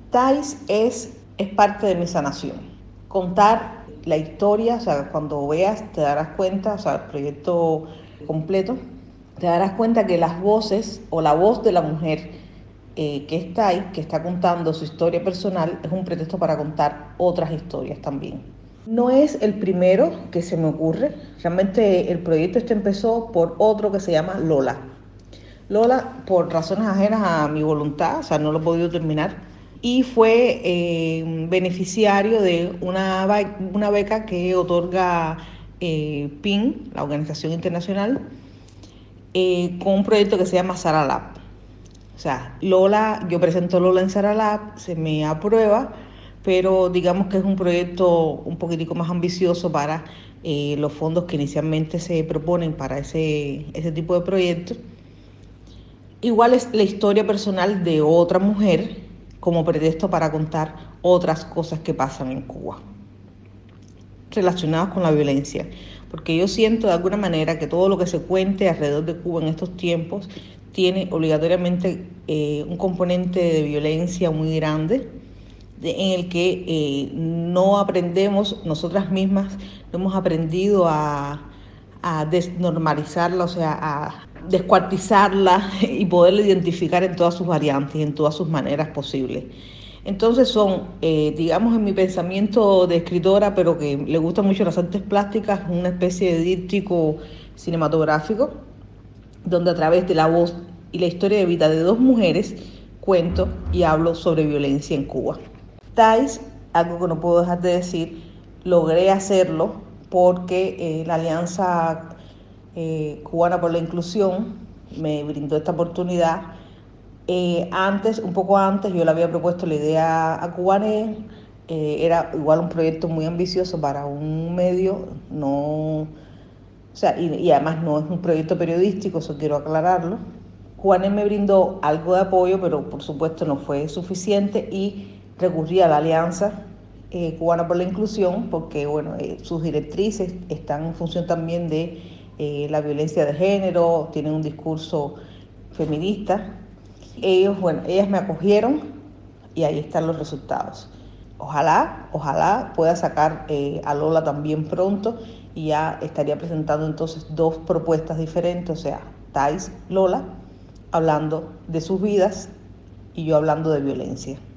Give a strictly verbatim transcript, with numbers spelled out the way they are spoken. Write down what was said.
Thais es, es parte de mi sanación. Contar la historia, o sea, cuando veas te darás cuenta, o sea, el proyecto completo, te darás cuenta que las voces o la voz de la mujer eh, que está ahí, que está contando su historia personal, es un pretexto para contar otras historias también. No es el primero que se me ocurre, realmente el proyecto este empezó por otro que se llama Lola. Lola, por razones ajenas a mi voluntad, o sea, no lo he podido terminar, y fue eh, beneficiario de una, una beca que otorga eh, P I N, la Organización Internacional, eh, con un proyecto que se llama Sara Lab. O sea, Lola, yo presento Lola en Sara Lab, se me aprueba, pero digamos que es un proyecto un poquitico más ambicioso para eh, los fondos que inicialmente se proponen para ese, ese tipo de proyectos. Igual es la historia personal de otra mujer como pretexto para contar otras cosas que pasan en Cuba relacionadas con la violencia, porque yo siento de alguna manera que todo lo que se cuente alrededor de Cuba en estos tiempos tiene obligatoriamente eh, un componente de violencia muy grande, de, en el que eh, no aprendemos, nosotras mismas no hemos aprendido a, a desnormalizarla, o sea, a descuartizarla y poderla identificar en todas sus variantes y en todas sus maneras posibles. Entonces son, eh, digamos en mi pensamiento de escritora, pero que le gustan mucho las artes plásticas, una especie de díptico cinematográfico, donde a través de la voz y la historia de vida de dos mujeres cuento y hablo sobre violencia en Cuba. Thais, algo que no puedo dejar de decir, logré hacerlo porque eh, la Alianza eh, Cubana por la Inclusión me brindó esta oportunidad. Eh, antes, un poco antes, yo le había propuesto la idea a Cubanet, eh, era igual un proyecto muy ambicioso para un medio, no, o sea, y, y además no es un proyecto periodístico, eso quiero aclararlo. Cubanet me brindó algo de apoyo, pero por supuesto no fue suficiente y recurrí a la Alianza eh, Cubana por la Inclusión porque, bueno, eh, sus directrices están en función también de eh, la violencia de género, tienen un discurso feminista. Ellos, bueno, ellas me acogieron y ahí están los resultados. Ojalá, ojalá pueda sacar eh, a Lola también pronto y ya estaría presentando entonces dos propuestas diferentes, o sea, Thais, Lola, hablando de sus vidas y yo hablando de violencia.